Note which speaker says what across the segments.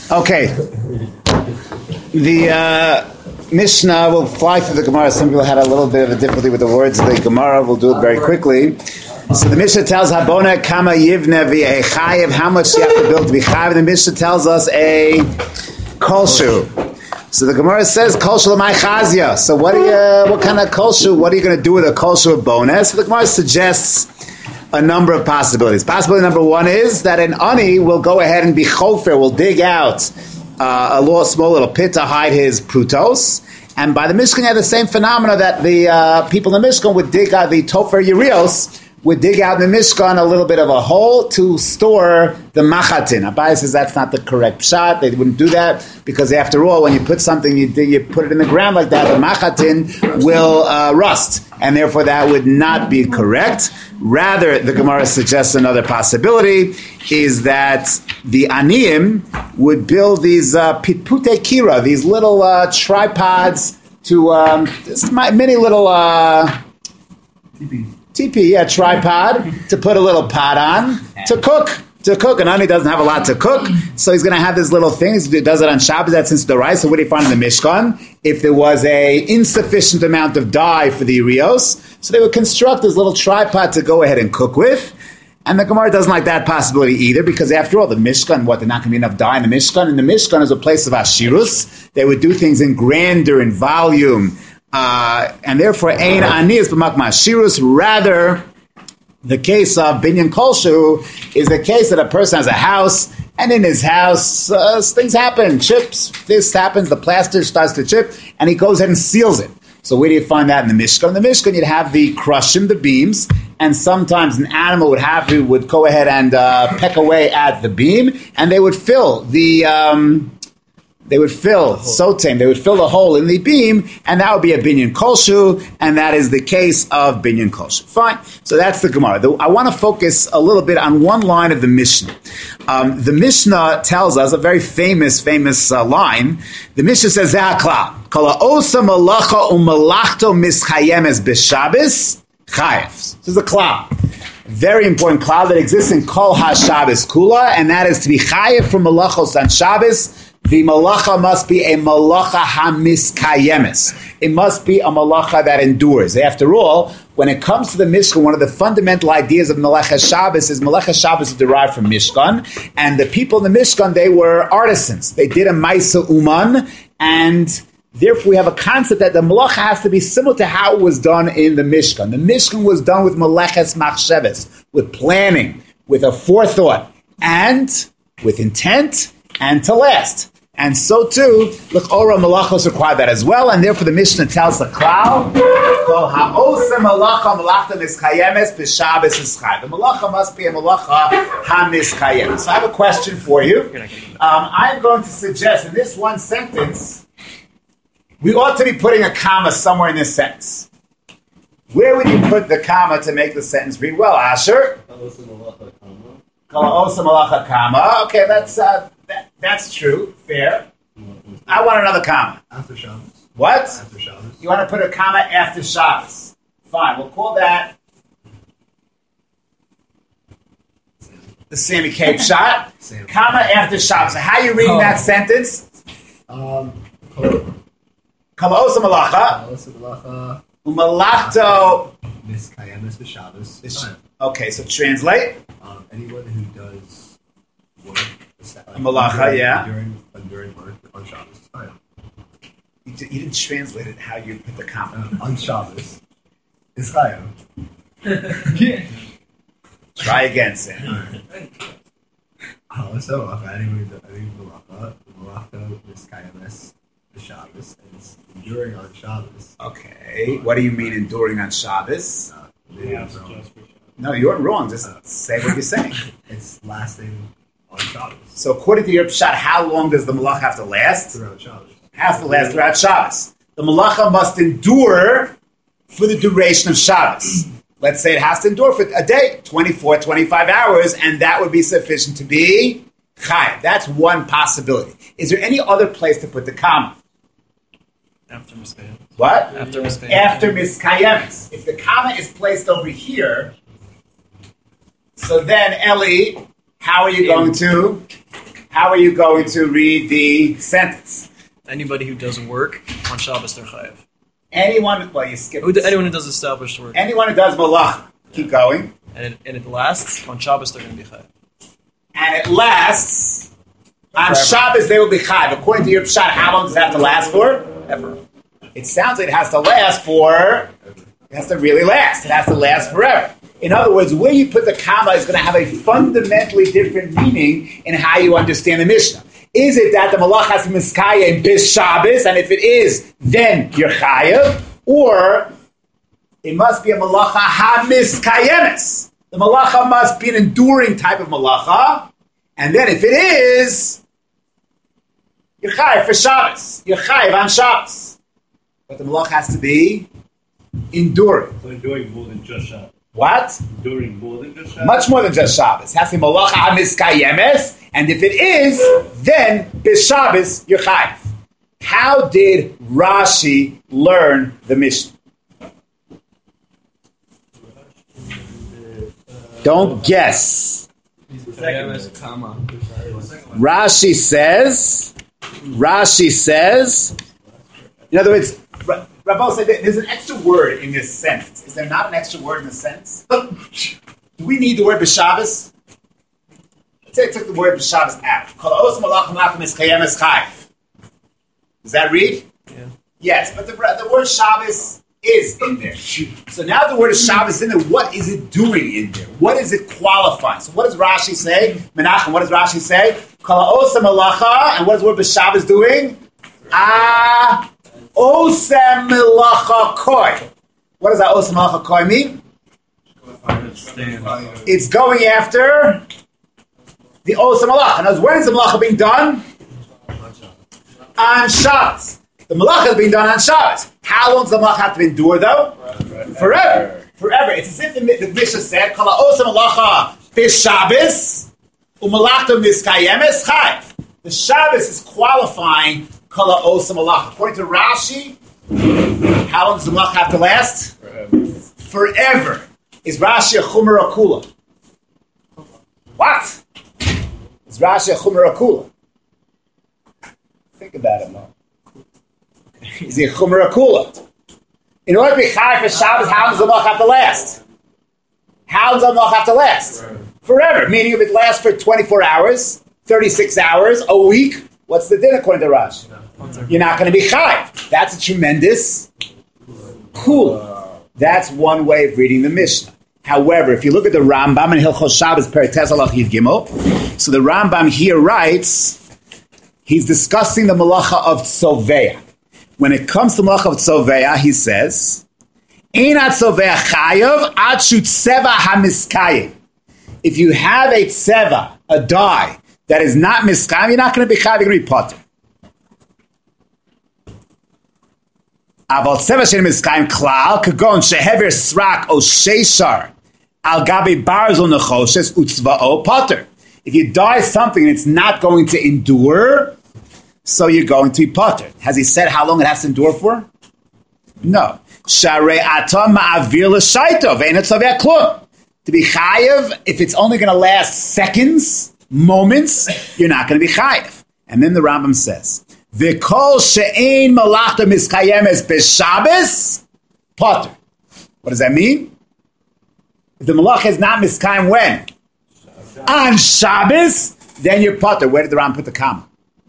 Speaker 1: Okay. The Mishnah will fly through the Gemara. Some people had a little bit of a difficulty with the words of the Gemara. We'll do it very quickly. So the Mishnah tells Habona Kama Yivne V'Echayev, how much you have to build to be chayev. The Mishnah tells us a kolshu. So the Gemara says kolshu l'may chazia. So what kind of kolshu? What are you going to do with a kolshu of bonus? So the Gemara suggests a number of possibilities. Possibility number one is that an ani will go ahead and be chofer, will dig out a small little pit to hide his prutos. And by the Mishkan, you have the same phenomena that the people in the Mishkan would dig out, the Tofer Yerios would dig out in the Mishkan a little bit of a hole to store the machatin. Abai says that's not the correct pshat. They wouldn't do that because after all, when you put something, you put it in the ground like that, the machatin will rust. And therefore that would not be correct. Rather, the Gemara suggests another possibility is that the aniyim would build these pitpute kira, these little tripods to many little TP, tripod to put a little pot on to cook. And Ani doesn't have a lot to cook, so he's going to have this little thing. He does it on Shabbos. That's since the rice. So what do you find in the Mishkan? If there was a insufficient amount of dye for the Rios, so they would construct this little tripod to go ahead and cook with. And the Gemara doesn't like that possibility either, because after all, the Mishkan, there's not going to be enough dye in the Mishkan. And the Mishkan is a place of Ashirus. They would do things in grandeur and volume. And therefore, ein aniyas b'makma Ashirus. Rather, the case of binyan kolshu is the case that a person has a house, and in his house, things happen. Chips, this happens, the plaster starts to chip, and he goes ahead and seals it. So where do you find that in the Mishkan? In the Mishkan, you'd have the krushim, the beams, and sometimes an animal would go ahead and peck away at the beam, and they would fill the they would fill the hole in the beam, and that would be a binyan kolshu, and that is the case of binyan kolshu. Fine. So that's the Gemara. I want to focus a little bit on one line of the Mishnah. The Mishnah tells us a very famous line. The Mishnah says, "Zehakla kol ha'osa malacha u'malachto mischayemes b'Shabbos chayev." This is a klal. Very important klal that exists in kol ha-Shabbos kula, and that is to be chayev from malachos on Shabbos. The malacha must be a malacha hamiskayemes. It must be a malacha that endures. After all, when it comes to the Mishkan, one of the fundamental ideas of Melech Shabbos is derived from Mishkan, and the people in the Mishkan, they were artisans. They did a Maisa Uman, and therefore we have a concept that the malacha has to be similar to how it was done in the Mishkan. The Mishkan was done with Meleches Machsheves, with planning, with a forethought, and with intent, and to last. And so too, l'chora malachos require that as well, and therefore the Mishnah tells the klal, kol ha'osa malacha malachta miskayemes b'Shabbos ischai. The malacha must be a malacha hamiskayemes. So I have a question for you. I'm going to suggest in this one sentence, we ought to be putting a comma somewhere in this sentence. Where would you put the comma to make the sentence read well, Asher? Kol ha'osa malacha kama. Okay, that's true. Fair. I want another comma.
Speaker 2: After Shabbos.
Speaker 1: What?
Speaker 2: After Shabbos.
Speaker 1: You want to put a comma after Shabbos. Fine. We'll call that the Sammy Cape shot. Comma after Shabbos. So how are you reading that sentence?
Speaker 2: Kala
Speaker 1: osa malacha. Umalachto.
Speaker 2: Miskayemes b'Shabbos.
Speaker 1: Okay, so translate.
Speaker 2: Anyone who does work.
Speaker 1: Malacha, yeah.
Speaker 2: During work on Shabbos.
Speaker 1: You didn't translate it how you put the comma.
Speaker 2: On Shabbos. It's chayav.
Speaker 1: Try again, Sam.
Speaker 2: So, anyone who does malacha miskayemes b'Shabbos, and it's enduring on Shabbos.
Speaker 1: Okay. What do you mean enduring on Shabbos? No, you're wrong. Just say what you're saying.
Speaker 2: It's lasting on Shabbos.
Speaker 1: So according to your pshat, how long does the malacha have to last?
Speaker 2: Throughout Shabbos.
Speaker 1: Has to last throughout Shabbos. The malacha must endure for the duration of Shabbos. Let's say it has to endure for a day, 24, 25 hours, and that would be sufficient to be chayav. That's one possibility. Is there any other place to put the comma?
Speaker 3: After Miskayemes.
Speaker 1: What?
Speaker 3: After Miskayemes.
Speaker 1: After Miskayemes. If the comma is placed over here, so then, Eli, how are you going to How are you going to read the sentence?
Speaker 3: Anybody who does work on Shabbos, they're chayav.
Speaker 1: Anyone, well, you skip
Speaker 3: Anyone who does established work.
Speaker 1: Anyone who does malacha. Keep going.
Speaker 3: And it lasts, on Shabbos, they're going to be chayav.
Speaker 1: And it lasts, on Shabbos they will be chayav. According to your pshat, how long does it have to last for?
Speaker 3: Ever.
Speaker 1: It sounds like it has to last for, it has to really last. It has to last forever. In other words, where you put the comma is going to have a fundamentally different meaning in how you understand the Mishnah. Is it that the malach has to be miskayem bis Shabbos, and if it is, then you're chayav? Or it must be a malacha ha-miskayemes. The malacha must be an enduring type of malacha, and then if it is, you're chayav for Shabbos. You're chayav on Shabbos. But the malacha has to be enduring.
Speaker 2: So enduring more than just Shabbos.
Speaker 1: What?
Speaker 2: Enduring more than just Shabbos?
Speaker 1: Much more than just Shabbos. It has to be malacha ha-miskayemes, and if it is, then bis Shabbos, you're chayav. How did Rashi learn the Mishnah? Don't guess. Rashi says, in other words, Rabbi said there's an extra word in this sentence. Is there not an extra word in this sentence? Do we need the word b'Shabbos? Let's say I took the word b'Shabbos out. Does that read?
Speaker 3: Yeah.
Speaker 1: Yes, but the word Shabbos is in there. So now the word Shabbos is in there. What is it doing in there? What is it qualifying? So what does Rashi say? Menachem, what does Rashi say? Kala osem malacha, and what is the word b'Shabbos doing? Osem malacha koi. What does that osem malacha koi mean? It's going after the osem malacha. Now, when is the malacha being done? On Shabbos. The malacha is being done on Shabbos. How long does the malacha have to endure, though? Forever. Forever. It's as if the Mishnah said, Kala osem malacha bis Shabbos, umalachta miskayemes chayv. The Shabbos is qualifying Kala osem malacha. According to Rashi, how long does the malacha have to last? Forever. Is Rashi a chumar akula? What? Is Rashi a chumar akula? Think about it, Mo. Is he a chumar akula? In order to be chayav for Shabbos, how long does the malacha have to last? How long does the malacha have to last? Forever. Meaning if it lasts for 24 hours, 36 hours, a week, what's the din according to Rashi? You're not going to be chayav. That's a tremendous kula. That's one way of reading the Mishnah. However, if you look at the Rambam in Hilchos Shabbos Perek Tes Alach Yud Gimel, so the Rambam here writes, he's discussing the malacha of tzoveah. When it comes to malacha of tzoveah, he says, "Einat tzoveah chayav ad shu tseva hamiskayim." If you have a tseva, a dye that is not miskayim, you're not going to be chayav. You're going to be potter. Aval tseva she'en miskayim klal kagon shehever srak o sheishar al gabi barzel nechoshes utzva'o potter. If you dye something and it's not going to endure, so you're going to be potter. Has he said how long it has to endure for? No. Sharei atam ma'avir l'shaito ve'enet tzaveh klum. To be chayev, if it's only going to last seconds, moments, you're not going to be chayev. And then the Rambam says, V'kol she'ein malachta miskayemes b'Shabbos, potter. What does that mean? If the malacha is not miskayem when? On Shabbos, then you're potter. Where did the Rambam put the comma?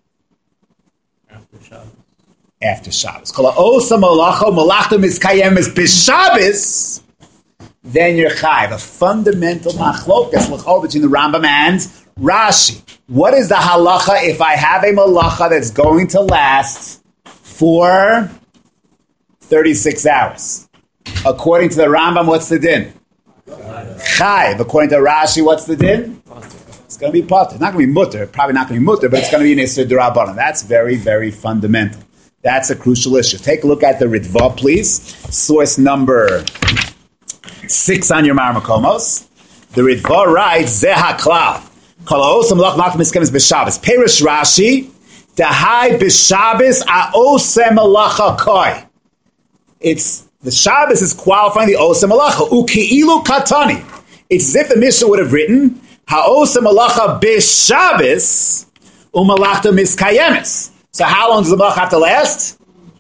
Speaker 1: After Shabbos. Kol ha'osa malacha malachta miskayemes b'Shabbos, then you're chayiv. A fundamental machlokas between the Rambam and Rashi. What is the halacha if I have a malacha that's going to last for 36 hours? According to the Rambam, what's the din? Chayiv. According to Rashi, what's the din? It's going to be potter. It's not going to be mutter. Probably not going to be mutter, but it's going to be an Isser D'Rabbanan. That's very, very fundamental. That's a crucial issue. Take a look at the Ritva, please. Source number 6 on your Marmakomos. The Ritva writes, Zeh HaKlal. Kalaos Malach Malach Miskemes b'Shabbos. Perish Rashi, Dahai b'Shabbos Aosem Malacha Koi. It's the Shabbos is qualifying the Osem Malacha. Uki'ilu Katani. It's as if the Mishnah would have written Ha'osem Malacha b'Shabbos Umalachta miskayemis. So how long does the malacha have to last?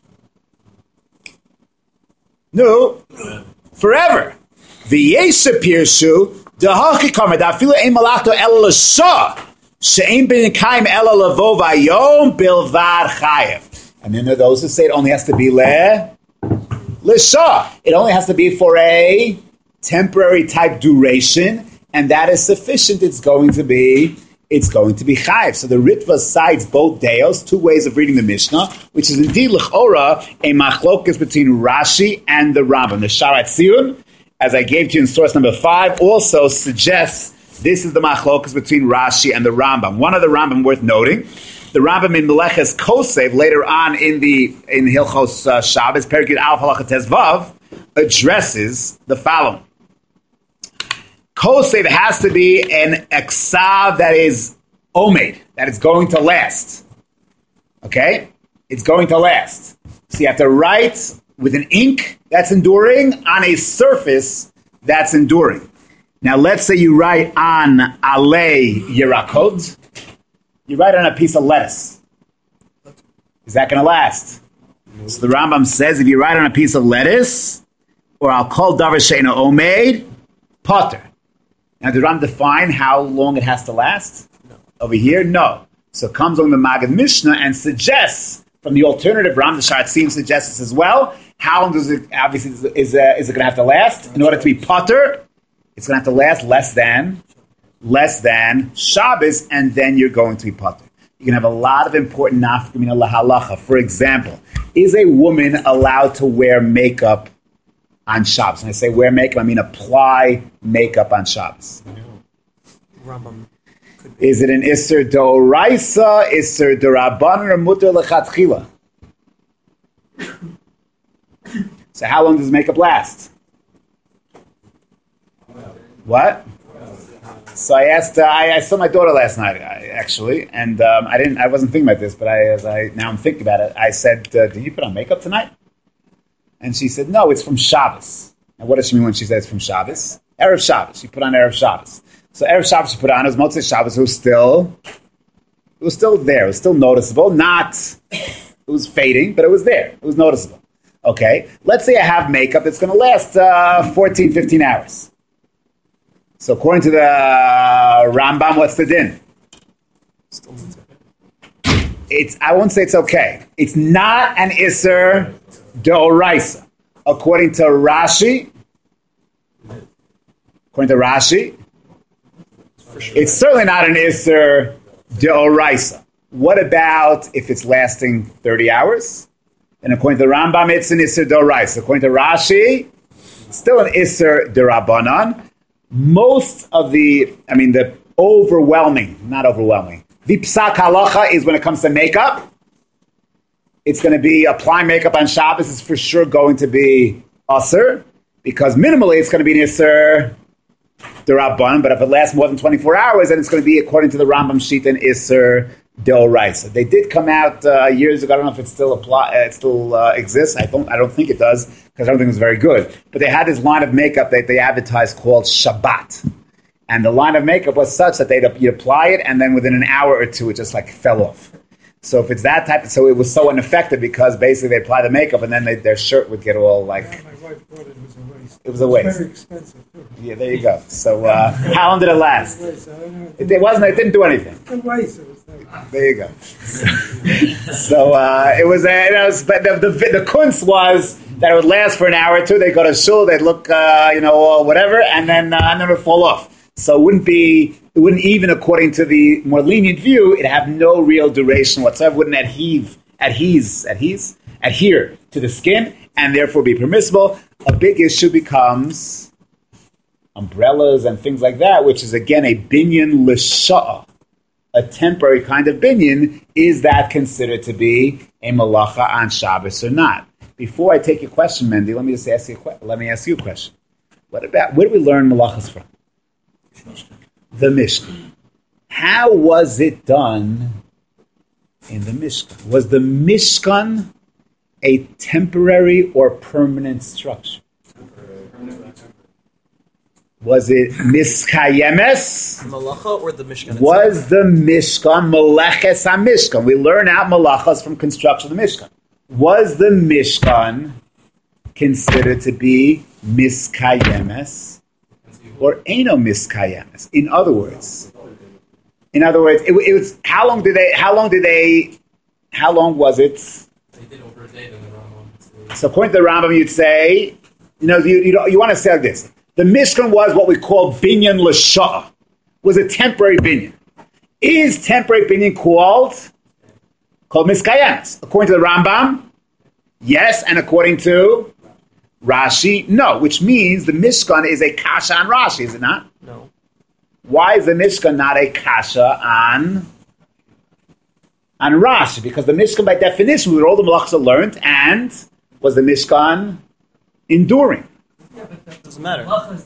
Speaker 1: No, forever. V'yesha pirshu dehachi kamer dafilu ein malachto ela l'shah she'ein ben kaim ela lavo vayom bilvad chayev. And then there are those who say it only has to be l'shah. It only has to be for a temporary type duration, and that is sufficient. It's going to be chayiv. So the Ritva cites both deos, two ways of reading the Mishnah, which is indeed l'chora a machlokas between Rashi and the Rambam. The Sharat Tziyun, as I gave to you in source number 5, also suggests this is the machlokas between Rashi and the Rambam. One of the Rambam worth noting, the Rambam in Meleches Kosev later on in Hilchos Shabbos, Perikid Al Halacha Tezvav, addresses the following. Kosev has to be an eksav that is omed, that is going to last. Okay? It's going to last. So you have to write with an ink that's enduring on a surface that's enduring. Now let's say you write on alei yirakot. You write on a piece of lettuce. Is that going to last? So the Rambam says if you write on a piece of lettuce, or I'll call davar she'eino omed, potter. Now, did Ram define how long it has to last? No. Over here, no. So it comes on the Maggid Mishnah and suggests, from the alternative, Ram the Sharat Tziyun suggests this as well. How long does it, obviously, is it going to have to last? In order to be potter, it's going to have to last less than Shabbos, and then you're going to be potter. You can have a lot of important nafkamina lahalacha. For example, is a woman allowed to wear makeup on Shabbos? When I say wear makeup, I mean apply makeup on Shabbos.
Speaker 3: Rambam.
Speaker 1: Is it an Isser D'Oraisa, Isser D'Rabbanan, or Mutter L'Chatchila? So how long does makeup last? What? So I asked. I saw my daughter last night, actually, and I wasn't thinking about this, but now I'm thinking about it. I said, "Did you put on makeup tonight?" And she said, "No, it's from Shabbos." And what does she mean when she says from Shabbos? Erev Shabbos. She put on Erev Shabbos. So Erev Shabbos she put on. It was Motzei Shabbos. It was still there. It was still noticeable. It was fading, but it was there. It was noticeable. Okay. Let's say I have makeup that's going to last 14, 15 hours. So according to the Rambam, what's the din? I won't say it's okay. It's not an Isser D'Oraisa. According to Rashi, it's certainly not an Isser D'Oraisa. What about if it's lasting 30 hours? And according to the Rambam, it's an Isser D'Oraisa. According to Rashi, it's still an Isser D'Rabbanan. Most of the overwhelming, not overwhelming, the psak halacha is when it comes to makeup, it's going to be applying makeup on Shabbos is for sure going to be asur, because minimally it's going to be an isur d'Rabbanan, but if it lasts more than 24 hours, then it's going to be, according to the Rambam Shita, an isur d'oraisa. They did come out years ago. I don't know if it still exists. I don't think it does, because I don't think it was very good. But they had this line of makeup that they advertised called Shabbat. And the line of makeup was such that you'd apply it, and then within an hour or two, it just fell off. So if it's that type, so it was so ineffective because basically they apply the makeup and then their shirt would get all
Speaker 4: Yeah, my wife thought it was a waste.
Speaker 1: It was a waste.
Speaker 4: It's very expensive too.
Speaker 1: Yeah, there you go. So how long did it last? It didn't do anything.
Speaker 4: A waste.
Speaker 1: There you go. So it was, but the kunst was that it would last for an hour or two. They'd go to shul, they'd look, whatever, and then it would fall off. So it wouldn't even, according to the more lenient view, it'd have no real duration whatsoever. It wouldn't adhere to the skin, and therefore be permissible. A big issue becomes umbrellas and things like that, which is again a binyan l'sha'ah, a temporary kind of binyan. Is that considered to be a malacha on Shabbos or not? Before I take your question, Mendy, let me ask you a question. Where do we learn malachas from? The Mishkan. How was it done in the Mishkan? Was the Mishkan a temporary or permanent structure? Was it miskayemes?
Speaker 3: Malacha or the Mishkan?
Speaker 1: Was the Mishkan meleches ha-Mishkan? We learn out malachas from construction of the Mishkan. Was the Mishkan considered to be miskayemes or eno miskayemes? In other words, it was how long was it?
Speaker 5: They did over a day than the Rambam.
Speaker 1: So according to the Rambam, you'd say, you want to say like this. The Mishkan was what we call binyan l'sha'ah, was a temporary binyan. Is temporary binyan called miskayemes? According to the Rambam, yes, and according to Rashi, no, which means the Mishkan is a kasha on Rashi, is it not?
Speaker 3: No.
Speaker 1: Why is the Mishkan not a kasha on Rashi? Because the Mishkan, by definition, all the malachas are learned, and was the Mishkan enduring?
Speaker 3: Doesn't matter.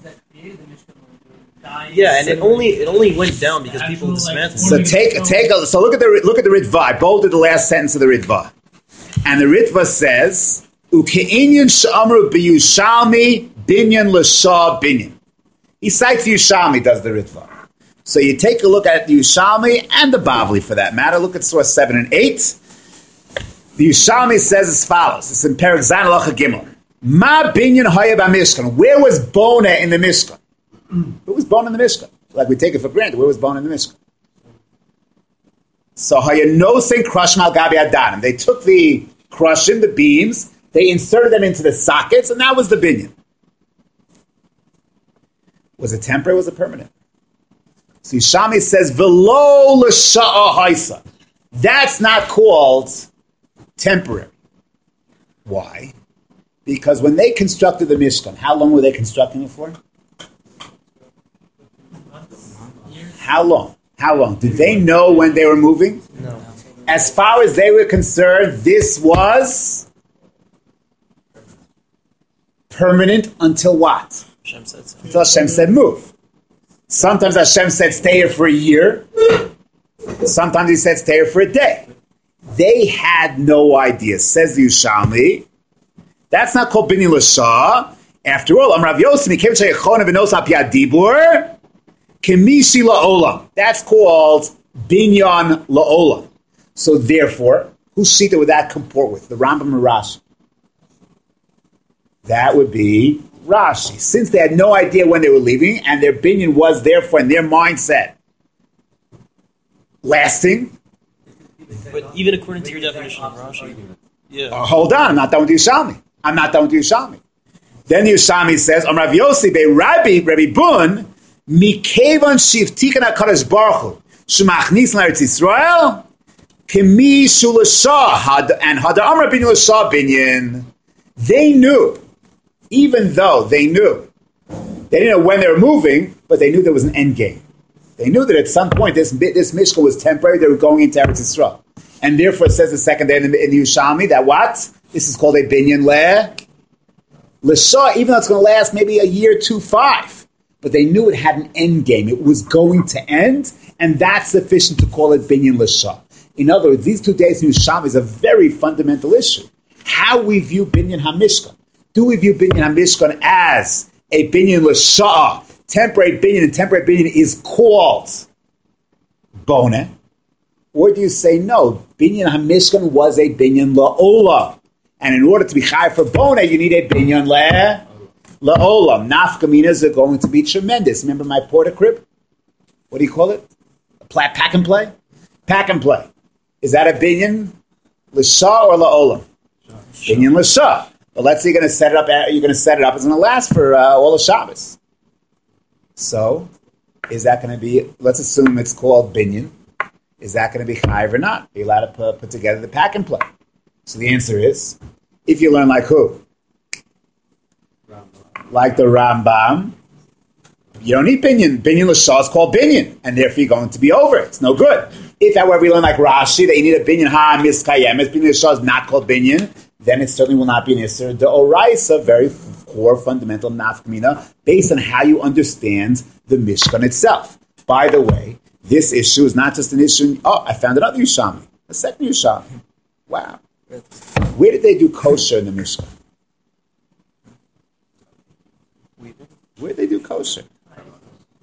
Speaker 3: Yeah, and it only went down because people dismantled.
Speaker 1: So look at the Ritva. I bolded the last sentence of the Ritva, and the Ritva says, "Uke'inyan she'amru b'Yushalmi binyan l'shah binyan." He cites Yushalmi, does the Ritva. So you take a look at the Yushalmi and the Bavli for that matter. Look at source 7 and 8. The Yushalmi says as follows. It's in Perek Zayin Halacha Gimel. Ma binyan haya b'Mishkan. Where was Bona in the Mishkan? Where was Bona in the Mishkan? Like we take it for granted. Where was Bona in the Mishkan? So Hayanosin Krushim al Gabi Adanim. They took the Krushim, the beams, they inserted them into the sockets, and that was the binyan. Was it temporary? Was it permanent? So Yishami says, "V'lo l'sha'a haisa." That's not called temporary. Why? Because when they constructed the Mishkan, how long were they constructing it for? How long? How long? Did they know when they were moving?
Speaker 3: No.
Speaker 1: As far as they were concerned, this was permanent until what?
Speaker 3: Hashem said so.
Speaker 1: Until Hashem said move. Sometimes Hashem said stay here for a year. Sometimes he said stay here for a day. They had no idea. Says the Yushalmi. That's not called binyan l'shah. After all, Rav Yossi came to Yechona v'nos al piyad dibur kemishi la'olam. That's called binyan la'olam. So therefore, whose shita would that comport with? The Rambam or Rashi? That would be Rashi. Since they had no idea when they were leaving, and their binyan was therefore in their mindset lasting.
Speaker 3: But even according to your definition of Rashi, yeah.
Speaker 1: Hold on, I'm not done with Yushalmi. Then Yushalmi says, Rav Yossi be Rabbi Bun, Mikevan Shivtikan HaKadosh Baruch Hu, Shemachnis L'Eretz Yisrael, Kemi Shulashah, and Hadar Amar Binyan L'Shah Binyan. They knew, even though they knew, they didn't know when they were moving, but they knew there was an end game. They knew that at some point this Mishkan was temporary, they were going into Eretz Yisrael. And therefore it says the second day in the Yushalmi that what? This is called a binyan l'shah, even though it's going to last maybe a year, 5. But they knew it had an end game. It was going to end, and that's sufficient to call it binyan l'shah. In other words, these 2 days in Yushalmi is a very fundamental issue. How we view binyan hamishkan. Do we view binyan hamishkan as a binyan l'shah, temporary binyan, and temporary binyan is called bona? Or do you say, no, binyan hamishkan was a binyan la'olam. And in order to be chai for bona, you need a binyan la'olam. Nafkaminas are going to be tremendous. Remember my porta crib? What do you call it? Pack and play? Pack and play. Is that a binyan l'shah or la'olam? Binyan l'shah. But let's say you're going to set it up. It's going to last for all the Shabbos. So, is that going to be? Let's assume it's called binyan. Is that going to be chayiv or not? Are you allowed to put together the pack and play? So the answer is, if you learn like who? Like the Rambam, you don't need binyan. Binyan l'shah is called binyan, and therefore you're going to be over it. It's no good. If, however, you learn like Rashi, that you need a binyan ha-miskayemes, binyan l'shah is not called binyan, then it certainly will not be an isser d'oraisa, very core fundamental nafkamina, based on how you understand the Mishkan itself. By the way, this issue is not just an issue. I found another Yushalmi, a second Yushalmi. Wow. Where did they do kosher in the Mishkan? Where did they do kosher?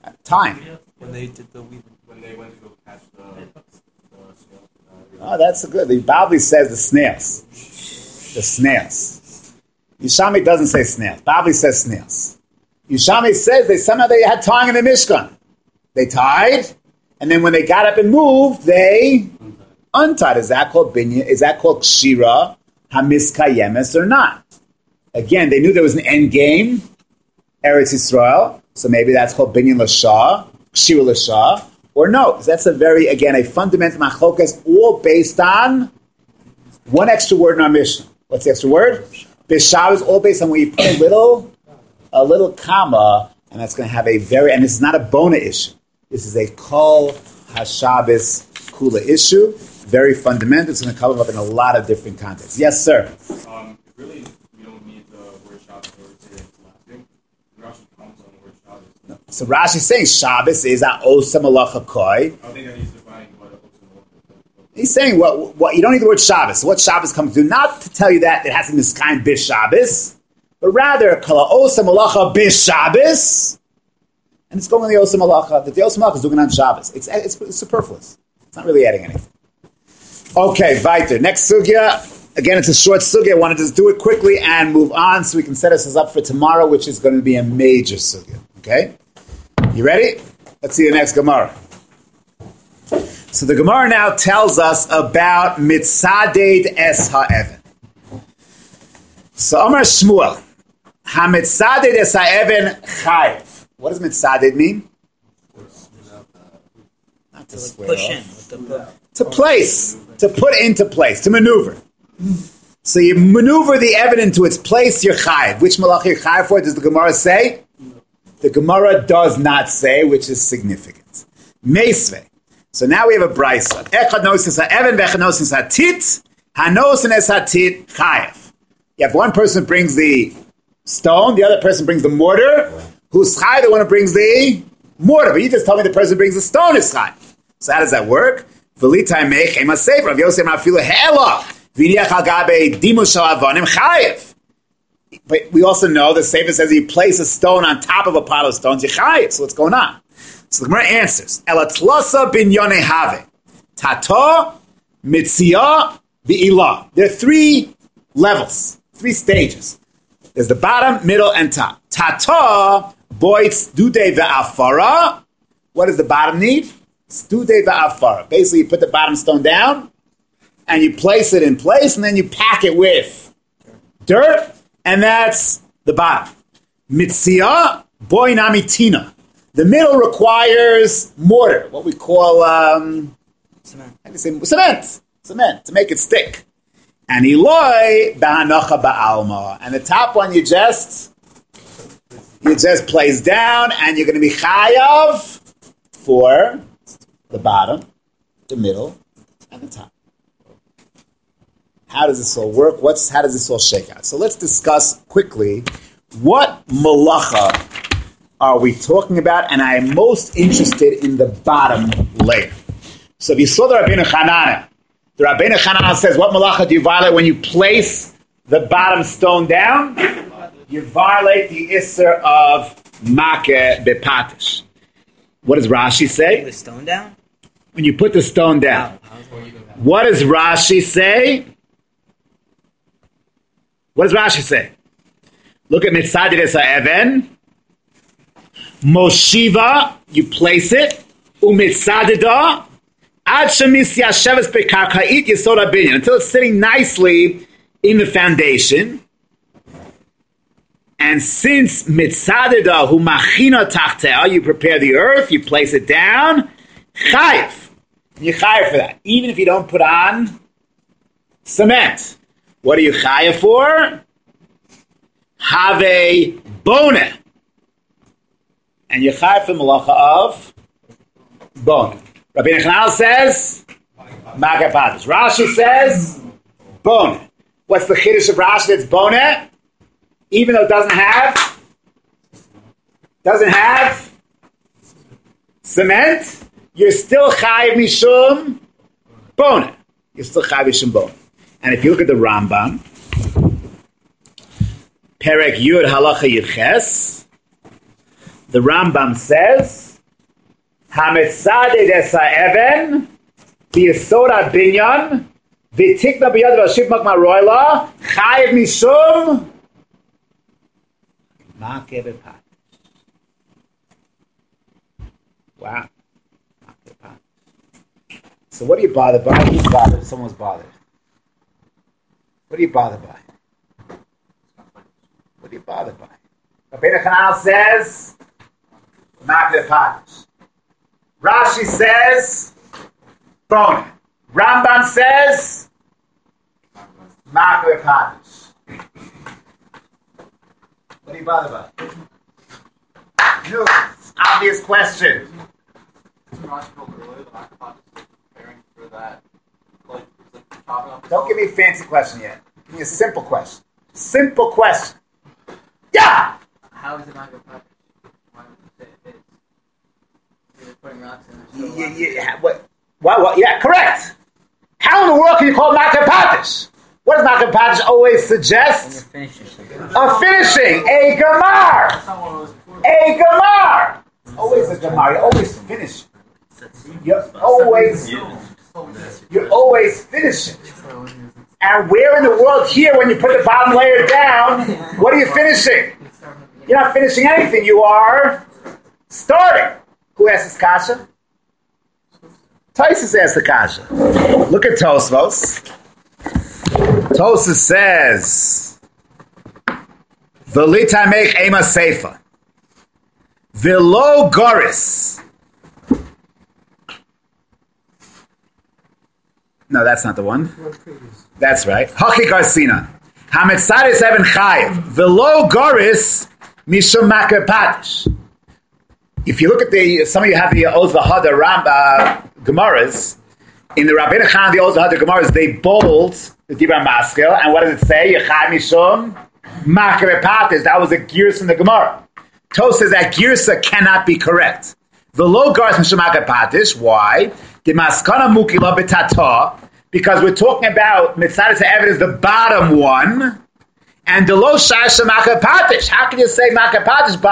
Speaker 1: Time.
Speaker 3: When they did the weaving.
Speaker 5: When they went to go catch the snail.
Speaker 1: Oh, that's good. The Bavli says the snails. The snails. Yishami doesn't say snails. Bavli says snails. Yishami says they had tying in the Mishkan. They tied, and then when they got up and moved, they untied. Is that called binya? Is that called kshira hamiskayemes or not? Again, they knew there was an end game, Eretz Yisrael, so maybe that's called binyan l'shah, kshira l'shah, or no? That's a fundamental machlokas, all based on one extra word in our Mishnah. What's the extra word? Bishah is all based on when you put a little comma, and that's going to have and this is not a bona issue. This is a kol hashabis kula issue, very fundamental. It's going to come up in a lot of different contexts. Yes, sir.
Speaker 5: Really, we don't need the word Shabbos or say it's lasting. Rashi comments on the word Shabbos.
Speaker 1: No. So Rashi is saying Shabbos is a osa malacha koi.
Speaker 5: I think that he's defining what it looks like.
Speaker 1: He's saying what you don't need the word Shabbos. So what Shabbos comes to do, not to tell you that it has to be miskaim bis Shabbos, but rather kala osa malacha bis Shabbos. And it's going on the Osa Malacha, that the Osa Malacha is doing on Shabbos. It's superfluous. It's not really adding anything. Okay, weiter. Next sugya. Again, it's a short sugya. I wanted to just do it quickly and move on so we can set ourselves up for tomorrow, which is going to be a major sugya. Okay? You ready? Let's see the next Gemara. So the Gemara now tells us about Mitzaded Es HaEven. So Amar Shmuel, HaMitzaded Es HaEven Chayev. What does mitzaded mean? Not to square
Speaker 3: push
Speaker 1: off.
Speaker 3: in.
Speaker 1: To place. To put into place. To maneuver. So you maneuver the evidence into its place, you're chayiv. Which malach you're chayiv for? Does the Gemara say? The Gemara does not say, which is significant. Meisve. So now we have a brisa. Echad nosis ha'even v'echad nosis ha'tit. Hanosin es ha'tit chayiv. You have one person brings the stone, the other person brings the mortar. Who's chai? The one who brings the mortar. But you just told me the person who brings the stone is chai. So how does that work? V'litai meich ema sefer. Rav Yosef Rafilu hela. V'niach al gabe dimus shel avonim chayev. But we also know the sefer says you place a stone on top of a pile of stones, you chayev. So what's going on? So the Gemara answers. Ela tlasa binyone have. Tato, mitziyah, v'ilah. There are 3 levels, 3 stages. There's the bottom, middle, and top. Tato, boitz, dude ve'afara. What does the bottom need? Dude ve'afara. Basically, you put the bottom stone down, and you place it in place, and then you pack it with dirt, and that's the bottom. Mitziyah, boy namitina. The middle requires mortar, what we call
Speaker 3: Cement.
Speaker 1: how do you say cement to make it stick. And Eloi ba'anocha ba'alma. And the top one you just place down, and you're going to be chayav for the bottom, the middle, and the top. How does this all work? How does this all shake out? So let's discuss quickly what malacha are we talking about, and I am most interested in the bottom layer. So if you saw the Rabbeinu Chananah, the Rabbeinu Chananah says, what malacha do you violate when you place the bottom stone down? You violate the Isser of Makeh Bepatish. What does Rashi say?
Speaker 3: The stone down?
Speaker 1: When you put the stone down. What does Rashi say? What does Rashi say? Look at Mitzadid Es HaEven. Moshiva, you place it. Umitzadida. Ad shemis yasheves bekarkait yesod habinyan. Until it's sitting nicely in the foundation. And since mitzadida hu machina tachtea, you prepare the earth, you place it down. Chayiv. You're chayiv for that. Even if you don't put on cement. What are you chayiv for? Have a boneh. And you're chayiv for malacha of boneh. Rabbi Nechanal says Makeh Bepatish. Rashi says boneh. What's the chiddush of Rashi that's boneh? Even though it doesn't have cement, you're still chayiv mishum boneh. You're still chayiv mishum boneh. And if you look at the Rambam, Perek Yud Halacha Yud Ches, the Rambam says Hametzade desa even, b'yesod binyan, v'tikna b'yad v'ashiv makma roila, chayiv mishum, makeh b'pat. Wow. Makeh b'pat. So what are you bothered by? Who's bothered? Someone's bothered. What are you bothered by? What are you bothered by? Rabbeinu Chananel says, makeh b'pat. Rashi says, bone. Rambam says, makeh b'pat. What are you bothered by? No, obvious question. Don't give me a fancy question yet. Give me a simple question. Simple question. Yeah!
Speaker 6: How is it not your practice? Why would you say it is? You're putting rocks in there.
Speaker 1: Yeah, what? Yeah, correct. How in the world can you call it makeh b'pat? What does makeh b'pat always
Speaker 6: When you're
Speaker 1: suggest?
Speaker 6: finishing something.
Speaker 1: A finishing, a gemar. A gemar. Always a gemar. You always finish. You're always finishing. And where in the world here, when you put the bottom layer down, what are you finishing? You're not finishing anything. You are starting. Who asks this kasha? Tosfos asks the kasha. Look at Tosfos. Tosfos says, "V'lita meich ema seifa, v'lo goris." No, that's not the one. That's right. Hachi Garsina. Hametzaris even chayiv. V'lo goris mishum makeh b'pat. If you look at some of you have the Oz V'Hada Gemaras, in the Rabbeinu Chananel, the Oz V'Hada Gemaras, they bold the Dibra Maskil, and what does it say? Yechai mishum makeh b'pat. That was a girsa in the Gemara. Tos says that girsa cannot be correct. V'lo goris mishum makeh b'pat. Why? The maskana mukila b'tata, because we're talking about mitzvah to evidence the bottom one, and the lo shasha makeh b'pat. How can you say makeh b'pat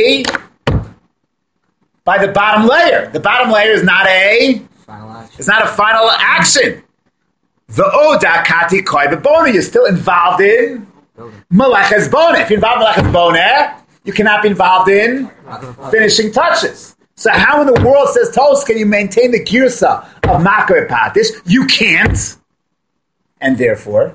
Speaker 1: by the bottom layer? The bottom layer is not a
Speaker 6: Final action.
Speaker 1: it's not a final action. The oda kati koi b'bona. You're still involved in malaches bona. If you're involved in malaches bona, you cannot be involved in finishing touches. So how in the world, says Tos, can you maintain the girsa of makeh b'pat? You can't. And therefore,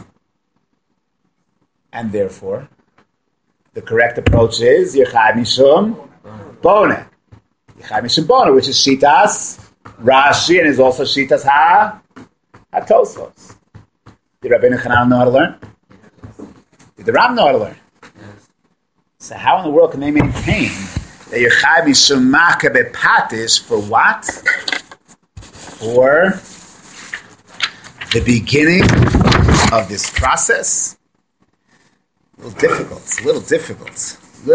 Speaker 1: the correct approach is Yechai Mishum Bona. Yechai Mishum Bona, which is Shitas Rashi and is also Shitas HaTosfos. Did Rabbeinu Chananel know how to learn? Did the Ram know how to learn? So how in the world can they maintain that Yechai Mishum Makeh b'pat for what? For the beginning of this process? A little difficult. Little difficult.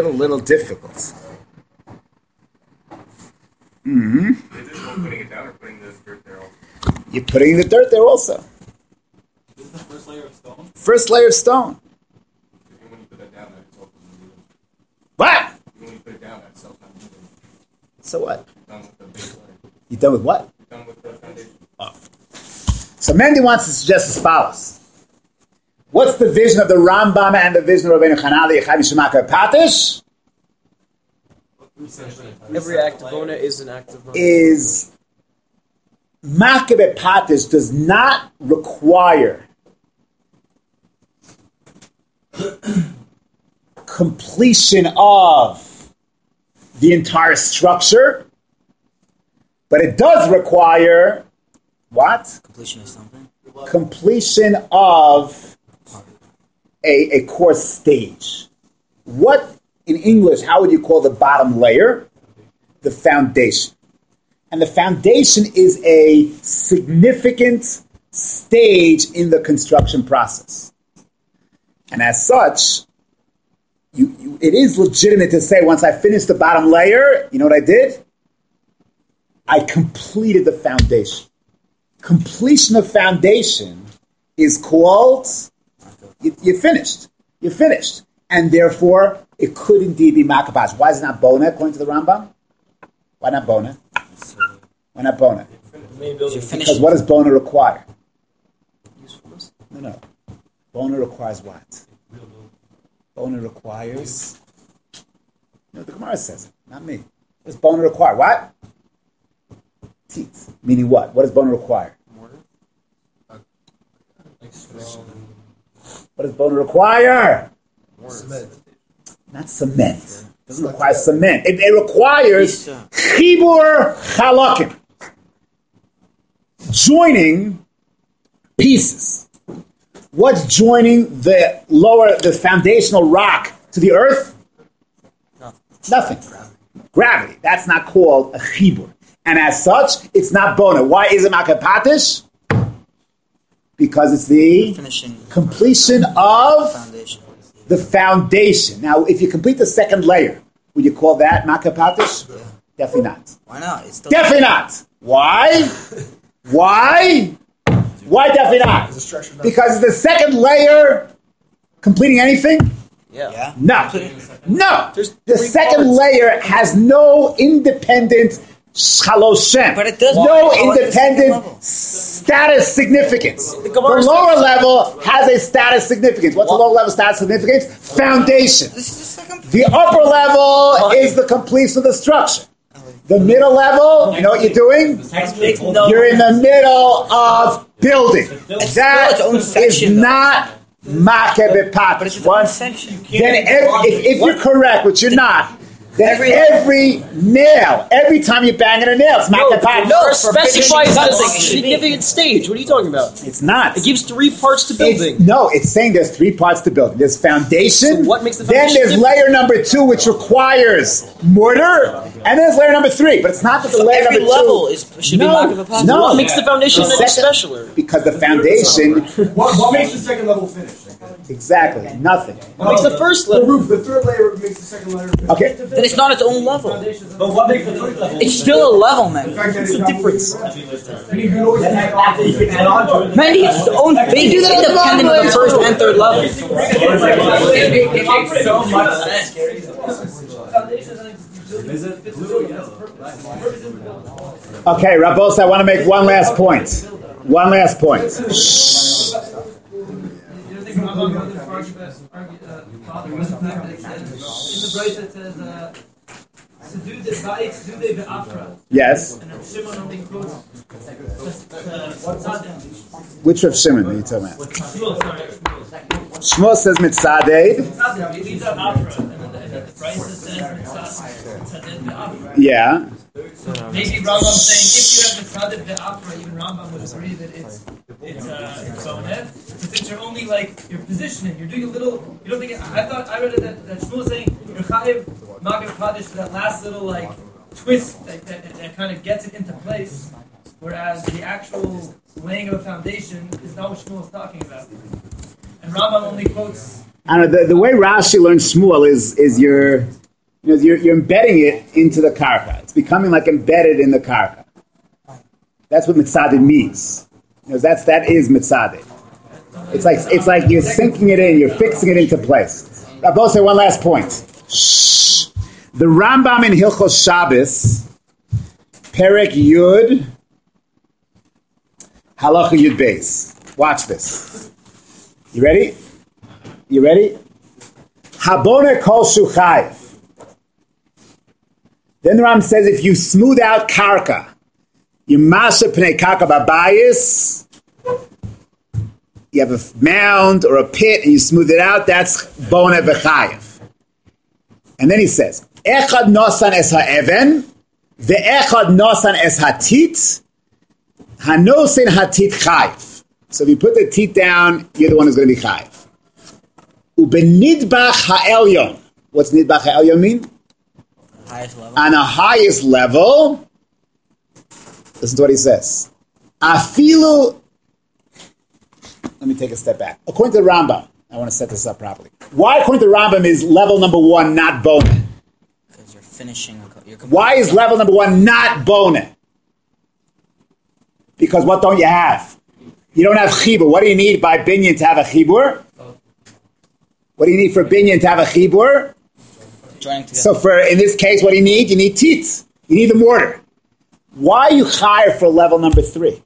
Speaker 1: Mm-hmm.
Speaker 5: Is this one putting it down or putting this dirt there also?
Speaker 1: You're putting the dirt there also.
Speaker 2: This is the first layer of stone.
Speaker 1: First layer of stone.
Speaker 5: Even when you put that down, that's also moving.
Speaker 1: What?
Speaker 5: Even when you put it down, that's self not moving.
Speaker 1: So what?
Speaker 5: You're done with the base layer.
Speaker 1: You done with what?
Speaker 5: You're done with the foundation.
Speaker 1: Oh. So Mendy wants to suggest as follows. What's the vision of the Rambam and the vision of Rabbeinu Chananel, Yechai Mishum Makeh b'pat?
Speaker 3: Every act of bona is an act of bona.
Speaker 1: Is makeh b'pat does not require completion of the entire structure, but it does require what?
Speaker 6: Completion of something.
Speaker 1: Completion of a core stage. What, in English, how would you call the bottom layer? The foundation. And the foundation is a significant stage in the construction process. And as such, it is legitimate to say, once I finish the bottom layer, you know what I did? I completed the foundation. Completion of foundation is called, you're finished. You're finished. And therefore, it could indeed be makeh b'pat. Why is it not bona, according to the Rambam? Why not bona? Why not bona?
Speaker 3: You're
Speaker 1: Because
Speaker 3: finishing.
Speaker 1: what does bona require?
Speaker 3: Usefulness.
Speaker 1: No. Bona requires what? Bona requires... No, the Gemara says it, not me. What does bona require? What? Teeth. Meaning what? What does bona require? What does bona require?
Speaker 4: Cement.
Speaker 1: Not cement. It doesn't require cement. It requires chibur chalakim. Joining pieces. What's joining the foundational rock to the earth? Nothing. Gravity. That's not called a chibur. And as such, it's not bona. Why is it makapatish? Because it's the
Speaker 3: Finishing
Speaker 1: completion of
Speaker 3: foundation.
Speaker 1: the foundation. Now, if you complete the second layer, would you call that makapatish?
Speaker 3: Yeah.
Speaker 1: Definitely not.
Speaker 3: Why not? It's still
Speaker 1: Definitely not. Why? Why? Why definitely not? Because the second layer completing anything?
Speaker 3: Yeah.
Speaker 1: No. No.
Speaker 3: There's
Speaker 1: The
Speaker 3: three
Speaker 1: second
Speaker 3: parts.
Speaker 1: layer has no independent shaloshem.
Speaker 3: But it does-
Speaker 1: no
Speaker 3: Why? Oh, at the second
Speaker 1: independent
Speaker 3: level.
Speaker 1: status significance. The
Speaker 3: Gemara
Speaker 1: lower level has a status significance. What's the lower level status significance? Foundation.
Speaker 3: This is the second.
Speaker 1: The upper level is the completion of the structure. The middle level, you know what you're doing? You're in the middle of building. That
Speaker 3: its own
Speaker 1: is
Speaker 3: section, though.
Speaker 1: not
Speaker 3: But it's
Speaker 1: makeh
Speaker 3: its own
Speaker 1: Once
Speaker 3: section.
Speaker 1: then if you're correct, which you're not, then every nail, every time you bang in a nail, it's makeh
Speaker 7: No,
Speaker 3: for
Speaker 7: specifies
Speaker 3: finishing
Speaker 7: as a
Speaker 3: something, it should be.
Speaker 7: significant stage. What are you talking about?
Speaker 1: It's not.
Speaker 7: It gives 3 parts to building.
Speaker 1: It's saying there's 3 parts to building. There's foundation.
Speaker 7: So what makes the
Speaker 1: then
Speaker 7: foundation
Speaker 1: there's
Speaker 7: different?
Speaker 1: layer number 2, which requires mortar, and then there's layer number 3. But it's not that the
Speaker 3: So
Speaker 1: layer
Speaker 3: every
Speaker 1: number 2
Speaker 3: level should be
Speaker 1: no,
Speaker 3: makeh
Speaker 1: no.
Speaker 7: What makes the foundation
Speaker 1: The
Speaker 7: any
Speaker 1: second-
Speaker 7: specialer?
Speaker 1: Because the foundation,
Speaker 5: What makes the second level finish?
Speaker 1: exactly, nothing.
Speaker 7: What makes the first
Speaker 5: The
Speaker 7: level?
Speaker 5: roof, the third layer makes the second layer finish.
Speaker 1: Okay,
Speaker 3: Then it's not its own level.
Speaker 2: But what makes the first level?
Speaker 3: It's still a level, man.
Speaker 5: What's
Speaker 7: the difference?
Speaker 5: And you can always add
Speaker 2: You can add on to it.
Speaker 3: Man, it's its own thing. It's independent of the first and third level.
Speaker 2: It makes so much sense.
Speaker 1: okay, Rabos, I want to make one last point. One last point. Shh. Yes. Which Rav Shimon are you talking about? Shmuel says mitzadeh. Yeah.
Speaker 8: Maybe Rambam saying if you have the Tzadid Ve'afra, even Rambam would agree that it's boneh. But since you're only like you're positioning, you're doing a little. You don't think I read it that Shmuel is saying you're chayiv magid kadosh that last little like twist that kind of gets it into place. Whereas the actual laying of a foundation is not what Shmuel is talking about. And Rambam only quotes.
Speaker 1: I don't know, the way Rashi learns Shmuel is you're embedding it into the karka. It's becoming like embedded in the karka. That's what mitzadid means. That is mitzadid. It's like you're sinking it in, you're fixing it into place. I'll both say one last point. Shh. The Rambam in Hilchos Shabbos, Perek Yud, Halacha Yud Beis. Watch this. You ready? You ready? Habone kol shuchayev. Then the Ram says if you smooth out karka, you masha pnei karka babayis, you have a mound or a pit and you smooth it out, that's bona v'chayev. And then he says, echad nosan es ha'even, ve'echad nosan es hatit, hanosin hatit chayev. So if you put the teeth down, you're the one who's going to be chayev. Ubenidbach ha'elyon. What's nidbach ha'elyon mean?
Speaker 3: Highest level.
Speaker 1: On a highest level, listen to what he says. Afilu, let me take a step back. According to the Rambam, I want to set this up properly. Why, according to the Rambam, is level number 1 not boneh?
Speaker 3: Because you're finishing.
Speaker 1: Why is level number 1 not boneh? Because what don't you have? You don't have chibur. What do you need by binyan to have a chibur? What do you need for binyan to have a chibur?
Speaker 3: Joining together.
Speaker 1: So in this case, what do you need? You need teeth. You need the mortar. Why are you chayav for level number 3?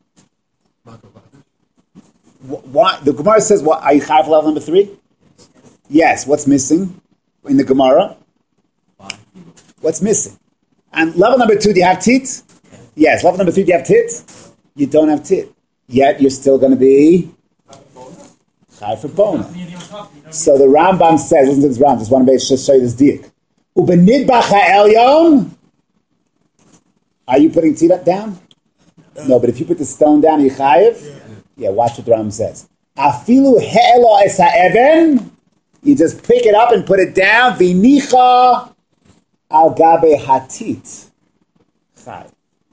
Speaker 1: Why? The Gemara says, "What are you chayav for level number 3?" Yes. What's missing in the Gemara? What's missing? And level number 2, do you have tit? Yes. Level number 3, do you have tit? You don't have tit. Yet you're still going to be chayav for bona. So the Rambam says, listen to this Rambam, just want to just show you this diak. Ubenidbach ha'elyon. Are you putting tit down? No, but if you put the stone down, are you chayav? Yeah, watch what the Rambam says. Afilu he'elo es ha'even. You just pick it up and put it down. Vinicha al gabe hatit. Chayav.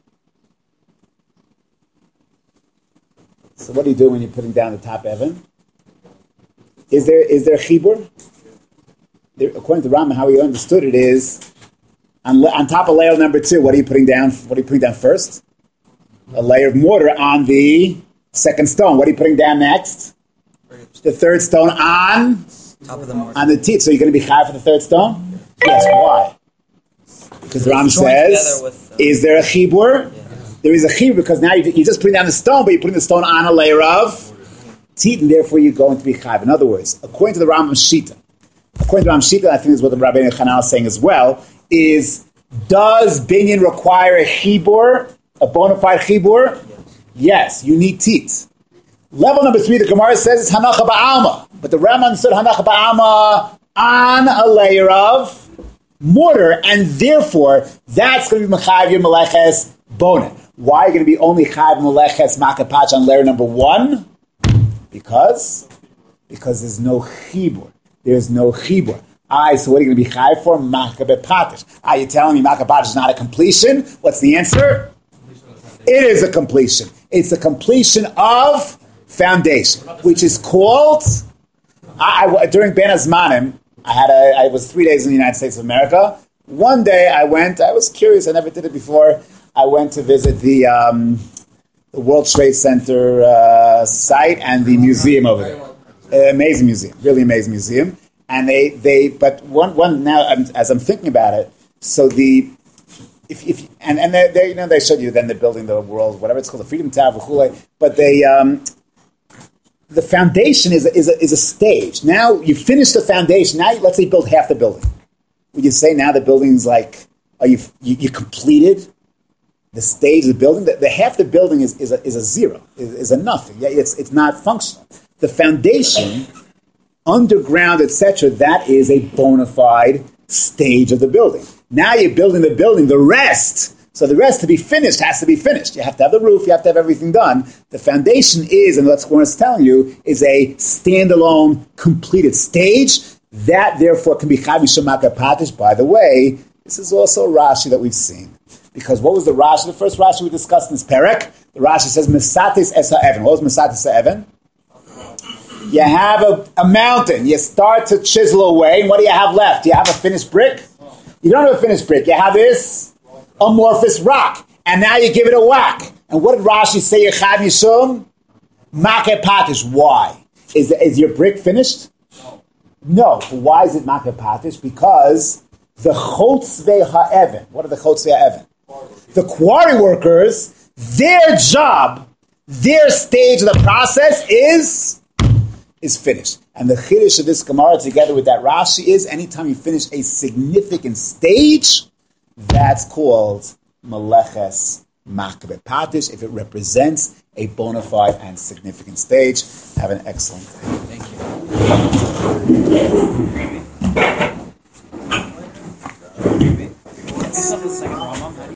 Speaker 1: So what do you do when you're putting down the top evan? Is there chibur? According to Rambam, how he understood it is on top of layer number 2. What are you putting down? What are you putting down first? A layer of mortar on the second stone. What are you putting down next? The third stone on
Speaker 6: Top of the mortar.
Speaker 1: on the teeth. So you're going to be high for the third stone? Yes. Why? Because the Rambam says, is there a chibur? Yeah. There is a chibur because now you're just putting down the stone, but you're putting the stone on a layer of teeth, and therefore you're going to be chayav. In other words, according to the Rambam Shita, I think is what the Rabbeinu Chanal is saying as well, is does binyan require a chibur, a bona fide chibur? Yes, you need teeth. Level number 3, the Gemara says it's hanacha ba'alma, but the Rambam said hanacha ba'alma on a layer of mortar, and therefore that's going to be mechayiv your meleches bona. Why are you going to be only chayiv meleches makapach on layer number 1? Because there's no chibur. There's no chibur. So what are you going to be chayiv for? Makapach. You're telling me makapach is not a completion? What's the answer? It is a completion. It's a completion of foundation, which is called. During Ben Azmanim, I was 3 days in the United States of America. One day I was curious, I never did it before. I went to visit the World Trade Center site and the museum over there. Amazing museum, really amazing museum. And but one now, as I'm thinking about it, so they showed you then they're building the world, whatever it's called, the Freedom Tower, but the foundation is a stage. Now you finish the foundation. Now let's say you build half the building. Would you say now the building's like, you completed the stage of the building? The half the building is a zero, is a nothing. Yeah, it's not functional. The foundation, underground, etc., that is a bona fide stage of the building. Now you're building the building. The rest to be finished has to be finished. You have to have the roof. You have to have everything done. The foundation is, and that's what it's telling you, is a standalone, completed stage. That, therefore, can be chayav mishum makapatish. By the way, this is also a Rashi that we've seen. Because what was the Rashi? The first Rashi we discussed in this perek, the Rashi says, Mesatis es ha'even. What was Mesatis ha'even? You have a mountain. You start to chisel away. And what do you have left? Do you have a finished brick? You don't have a finished brick. You have this amorphous rock. And now you give it a whack. And what did Rashi say? Chayav mishum makapatish. Why? Is your brick finished? No. Why is it makapatish? Because the chotzvei ha'even. What are the chotzvei ha'even? The quarry workers, their job, their stage of the process is finished. And the chiddush of this Gemara together with that Rashi is anytime you finish a significant stage, that's called meleches makbeh patish, if it represents a bona fide and significant stage. Have an excellent day. Thank you.